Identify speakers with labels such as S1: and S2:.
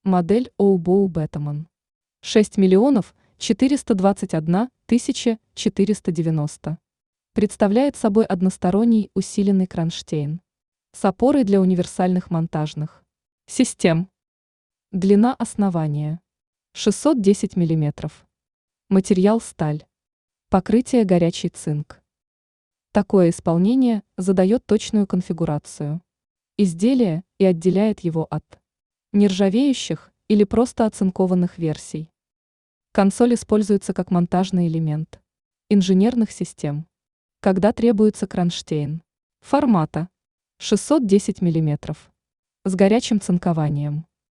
S1: Модель Оубоу Бетаман. 6 миллионов 421 тысяча 490. Представляет собой односторонний усиленный кронштейн с опорой для универсальных монтажных систем. Длина основания 610 миллиметров. Материал сталь. Покрытие горячий цинк. Такое исполнение задает точную конфигурацию изделия и отделяет его от нержавеющих или просто оцинкованных версий. Консоль используется как монтажный элемент инженерных систем, когда требуется кронштейн формата 610 миллиметров с горячим цинкованием.